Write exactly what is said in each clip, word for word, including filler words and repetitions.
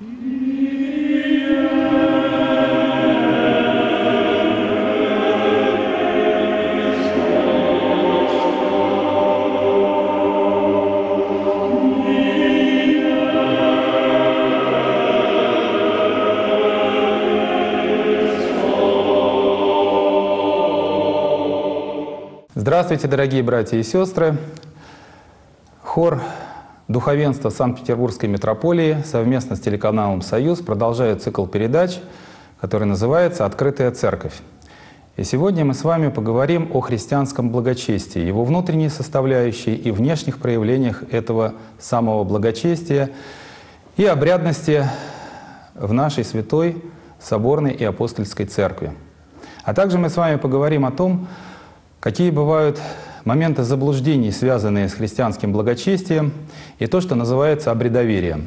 Здравствуйте, дорогие братья и сестры! Хор духовенства Санкт-Петербургской митрополии совместно с телеканалом «Союз» продолжает цикл передач, который называется «Открытая церковь». И сегодня мы с вами поговорим о христианском благочестии, его внутренней составляющей и внешних проявлениях этого самого благочестия и обрядности в нашей святой, соборной и апостольской церкви. А также мы с вами поговорим о том, какие бывают моменты заблуждений, связанные с христианским благочестием, и то, что называется обрядоверием.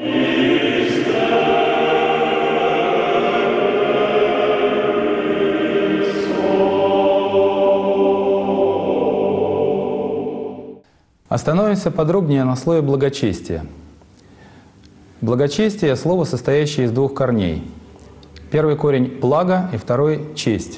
Остановимся подробнее на слое благочестия. Благочестие — слово, состоящее из двух корней. Первый корень — благо, и второй — честь.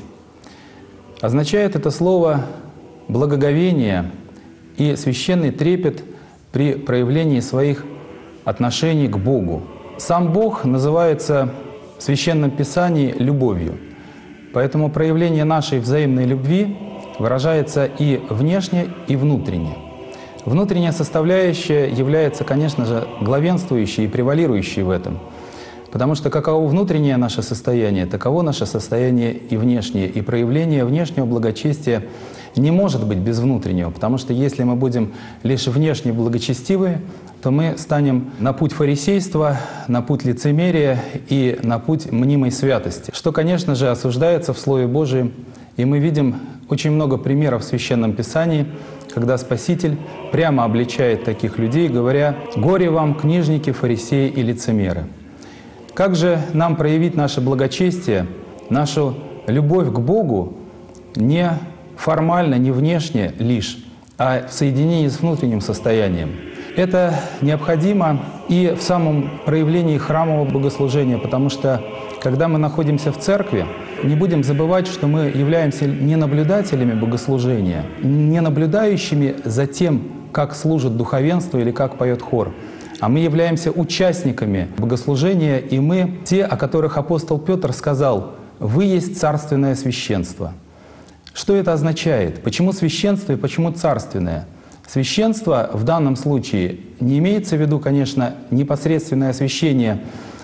Означает это слово благоговение и священный трепет при проявлении своих отношений к Богу. Сам Бог называется в Священном Писании любовью. Поэтому проявление нашей взаимной любви выражается и внешне, и внутренне. Внутренняя составляющая является, конечно же, главенствующей и превалирующей в этом. Потому что каково внутреннее наше состояние, таково наше состояние и внешнее. И проявление внешнего благочестия не может быть без внутреннего. Потому что если мы будем лишь внешне благочестивы, то мы станем на путь фарисейства, на путь лицемерия и на путь мнимой святости. Что, конечно же, осуждается в Слове Божием. И мы видим очень много примеров в Священном Писании, когда Спаситель прямо обличает таких людей, говоря: «Горе вам, книжники, фарисеи и лицемеры». Как же нам проявить наше благочестие, нашу любовь к Богу не формально, не внешне лишь, а в соединении с внутренним состоянием? Это необходимо и в самом проявлении храмового богослужения, потому что, когда мы находимся в церкви, не будем забывать, что мы являемся не наблюдателями богослужения, не наблюдающими за тем, как служит духовенство или как поет хор, а мы являемся участниками богослужения, и мы те, о которых апостол Петр сказал: «Вы есть царственное священство». Что это означает? Почему священство и почему царственное? Священство в данном случае не имеется в виду, конечно, непосредственное освящение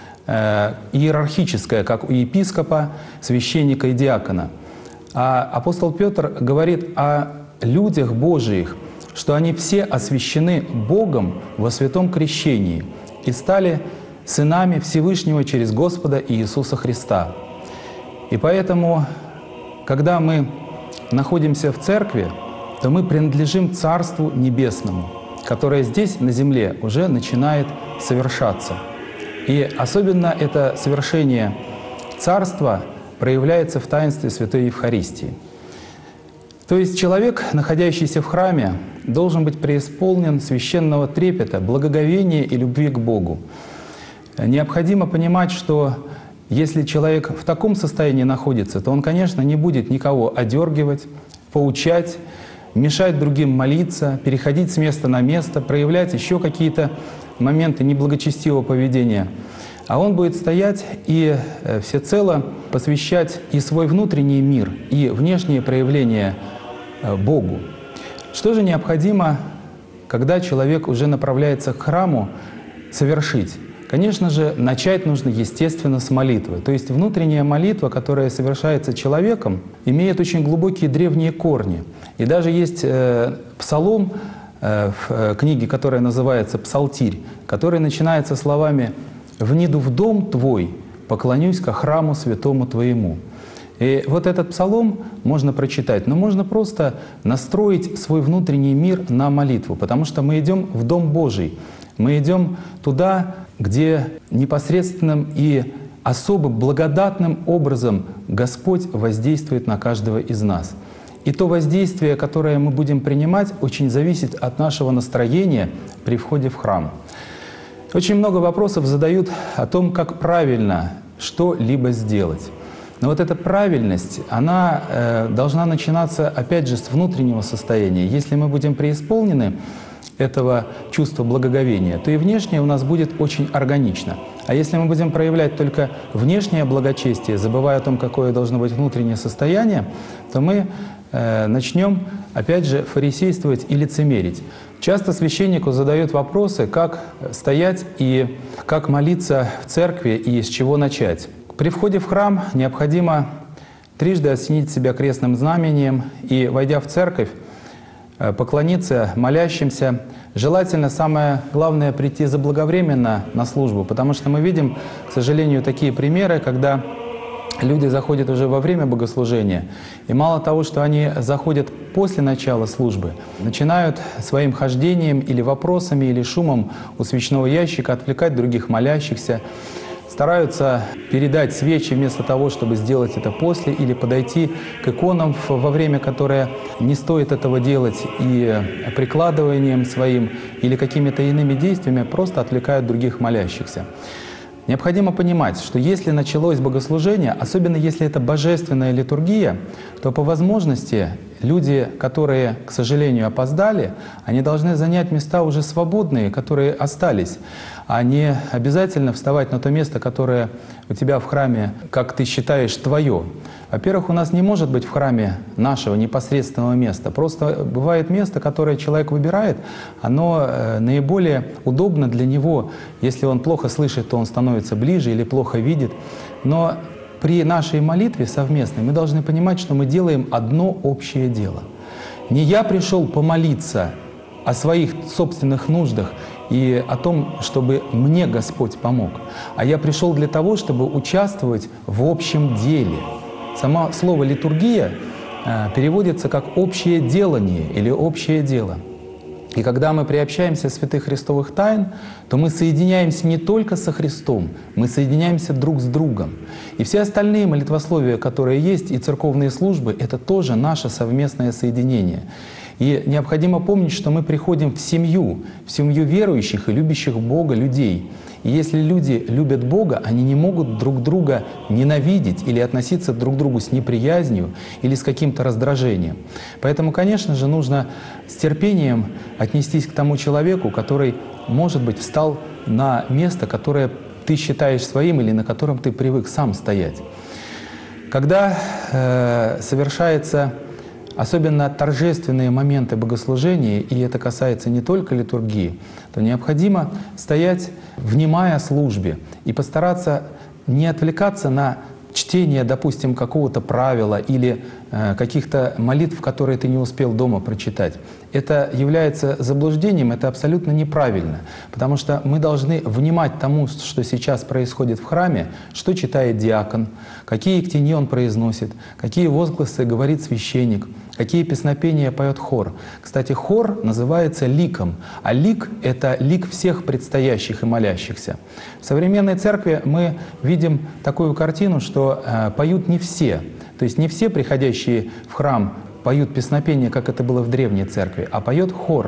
э, иерархическое, как у епископа, священника и диакона. А апостол Петр говорит о людях Божиих, что они все освящены Богом во святом крещении и стали сынами Всевышнего через Господа Иисуса Христа. И поэтому, когда мы находимся в церкви, то мы принадлежим Царству Небесному, которое здесь, на земле, уже начинает совершаться. И особенно это совершение Царства проявляется в таинстве Святой Евхаристии. То есть человек, находящийся в храме, должен быть преисполнен священного трепета, благоговения и любви к Богу. Необходимо понимать, что если человек в таком состоянии находится, то он, конечно, не будет никого одергивать, поучать, мешать другим молиться, переходить с места на место, проявлять еще какие-то моменты неблагочестивого поведения. А он будет стоять и всецело посвящать и свой внутренний мир, и внешние проявления Богу. Что же необходимо, когда человек уже направляется к храму, совершить? Конечно же, начать нужно, естественно, с молитвы. То есть внутренняя молитва, которая совершается человеком, имеет очень глубокие древние корни. И даже есть э, псалом э, в книге, которая называется «Псалтирь», который начинается словами: «Вниду в дом твой, поклонюсь ко храму святому твоему». И вот этот псалом можно прочитать, но можно просто настроить свой внутренний мир на молитву, потому что мы идем в Дом Божий, мы идем туда, где непосредственным и особо благодатным образом Господь воздействует на каждого из нас. И то воздействие, которое мы будем принимать, очень зависит от нашего настроения при входе в храм. Очень много вопросов задают о том, как правильно что-либо сделать. Но вот эта правильность, она э, должна начинаться, опять же, с внутреннего состояния. Если мы будем преисполнены этого чувства благоговения, то и внешнее у нас будет очень органично. А если мы будем проявлять только внешнее благочестие, забывая о том, какое должно быть внутреннее состояние, то мы э, начнем, опять же, фарисействовать и лицемерить. Часто священнику задают вопросы, как стоять и как молиться в церкви и с чего начать. При входе в храм необходимо трижды осенить себя крестным знамением и, войдя в церковь, поклониться молящимся. Желательно, самое главное, прийти заблаговременно на службу, потому что мы видим, к сожалению, такие примеры, когда люди заходят уже во время богослужения, и мало того, что они заходят после начала службы, начинают своим хождением или вопросами, или шумом у свечного ящика отвлекать других молящихся, стараются передать свечи вместо того, чтобы сделать это после, или подойти к иконам во время, которое не стоит этого делать, и прикладыванием своим или какими-то иными действиями просто отвлекают других молящихся. Необходимо понимать, что если началось богослужение, особенно если это божественная литургия, то по возможности люди, которые, к сожалению, опоздали, они должны занять места уже свободные, которые остались, а не обязательно вставать на то место, которое у тебя в храме, как ты считаешь, твое. Во-первых, у нас не может быть в храме нашего непосредственного места. Просто бывает место, которое человек выбирает, оно наиболее удобно для него. Если он плохо слышит, то он становится ближе или плохо видит. Но при нашей молитве совместной мы должны понимать, что мы делаем одно общее дело. Не я пришел помолиться о своих собственных нуждах и о том, чтобы мне Господь помог, а я пришел для того, чтобы участвовать в общем деле. Само слово «литургия» переводится как «общее делание» или «общее дело». И когда мы приобщаемся святых христовых тайн, то мы соединяемся не только со Христом, мы соединяемся друг с другом. И все остальные молитвословия, которые есть, и церковные службы — это тоже наше совместное соединение. И необходимо помнить, что мы приходим в семью, в семью верующих и любящих Бога людей. И если люди любят Бога, они не могут друг друга ненавидеть или относиться друг к другу с неприязнью или с каким-то раздражением. Поэтому, конечно же, нужно с терпением отнестись к тому человеку, который, может быть, встал на место, которое ты считаешь своим или на котором ты привык сам стоять. Когда э, совершается особенно торжественные моменты богослужения, и это касается не только литургии, то необходимо стоять, внимая службе, и постараться не отвлекаться на чтение, допустим, какого-то правила или э, каких-то молитв, которые ты не успел дома прочитать. Это является заблуждением, это абсолютно неправильно, потому что мы должны внимать тому, что сейчас происходит в храме, что читает диакон, какие ктеньи он произносит, какие возгласы говорит священник, какие песнопения поет хор. Кстати, хор называется ликом, а лик — это лик всех предстоящих и молящихся. В современной церкви мы видим такую картину, что э, поют не все, то есть не все приходящие в храм поют песнопения, как это было в древней церкви, а поет хор.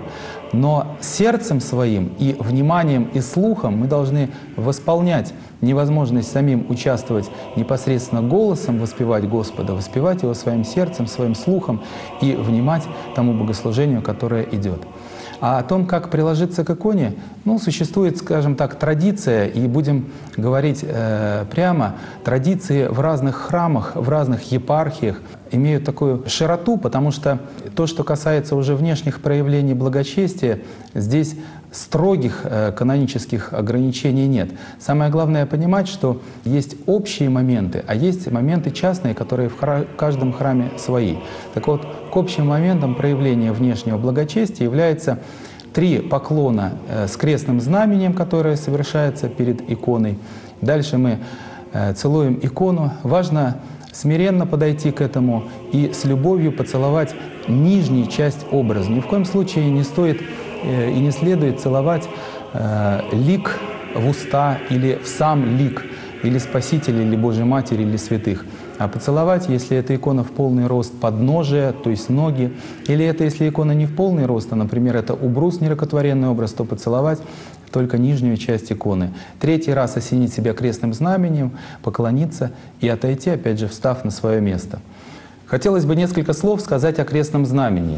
Но сердцем своим и вниманием и слухом мы должны восполнять невозможность самим участвовать непосредственно голосом, воспевать Господа, воспевать Его своим сердцем, своим слухом и внимать тому богослужению, которое идет. А о том, как приложиться к иконе, ну, существует, скажем так, традиция, и будем говорить э, прямо, традиции в разных храмах, в разных епархиях имеют такую широту, потому что то, что касается уже внешних проявлений благочестия, здесь строгих э, канонических ограничений нет. Самое главное понимать, что есть общие моменты, а есть моменты частные, которые в хра- каждом храме свои. Так вот, к общим моментам проявления внешнего благочестия является три поклона э, с крестным знамением, которое совершается перед иконой. Дальше мы э, целуем икону. Важно смиренно подойти к этому и с любовью поцеловать нижнюю часть образа. Ни в коем случае не стоит э, и не следует целовать э, лик в уста или в сам лик, или Спасителя, или Божьей Матери, или святых. А поцеловать, если эта икона в полный рост подножия, то есть ноги, или это если икона не в полный рост, а, например, это убрус, нерукотворенный образ, то поцеловать только нижнюю часть иконы. Третий раз осенить себя крестным знаменем, поклониться и отойти, опять же, встав на свое место. Хотелось бы несколько слов сказать о крестном знамении.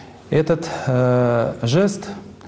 Этот э, жест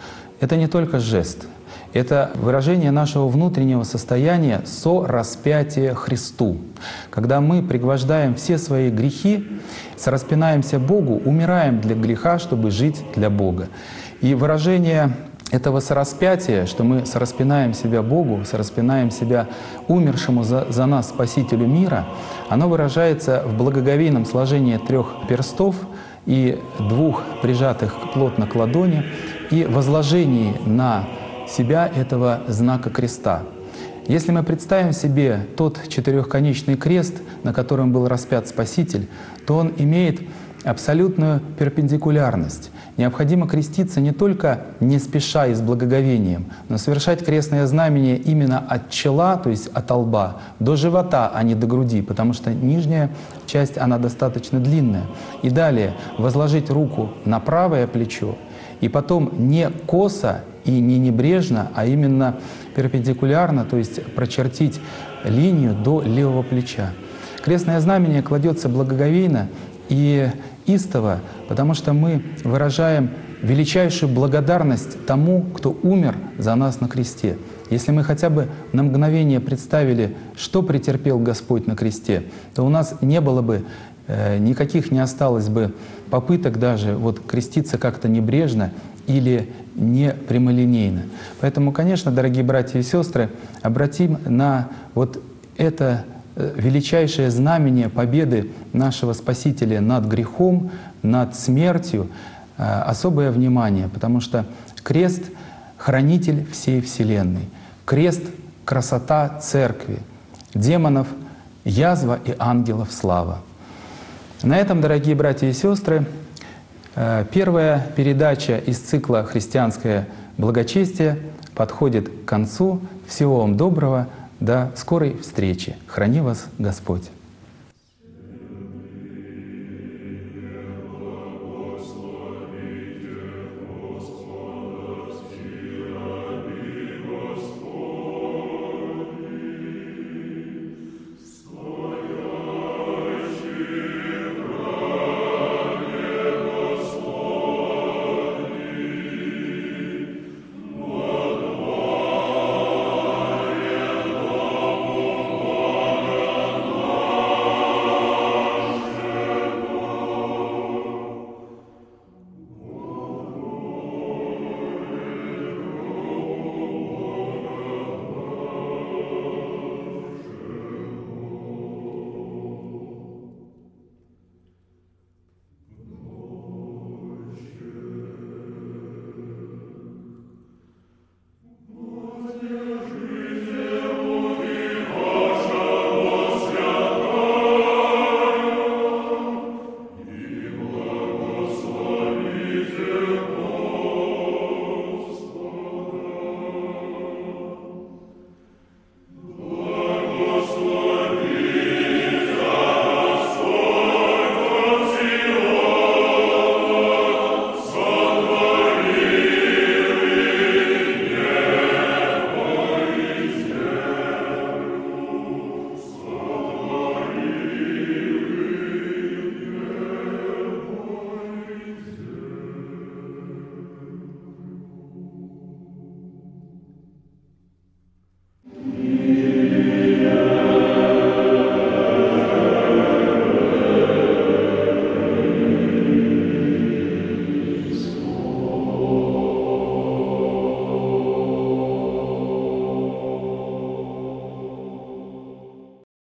— это не только жест. Это выражение нашего внутреннего состояния сораспятия Христу. Когда мы пригвождаем все свои грехи, сораспинаемся Богу, умираем для греха, чтобы жить для Бога. И выражение этого сораспятия, что мы сораспинаем себя Богу, сораспинаем себя умершему за, за нас Спасителю мира, оно выражается в благоговейном сложении трех перстов и двух прижатых плотно к ладони и возложении на себя этого знака креста. Если мы представим себе тот четырехконечный крест, на котором был распят Спаситель, то он имеет абсолютную перпендикулярность. Необходимо креститься не только не спеша и с благоговением, но совершать крестное знамение именно от чела, то есть от лба, до живота, а не до груди, потому что нижняя часть, она достаточно длинная. И далее возложить руку на правое плечо, и потом не косо и не небрежно, а именно перпендикулярно, то есть прочертить линию до левого плеча. Крестное знамение кладется благоговейно и истово, потому что мы выражаем величайшую благодарность тому, кто умер за нас на кресте. Если мы хотя бы на мгновение представили, что претерпел Господь на кресте, то у нас не было бы, э, никаких не осталось бы попыток даже вот креститься как-то небрежно или не прямолинейно. Поэтому, конечно, дорогие братья и сестры, обратим на вот это величайшее знамение победы нашего Спасителя над грехом, над смертью особое внимание, потому что крест — хранитель всей Вселенной, крест — красота Церкви, демонов — язва и ангелов — слава. На этом, дорогие братья и сестры, первая передача из цикла «Христианское благочестие» подходит к концу. Всего вам доброго, до скорой встречи. Храни вас Господь!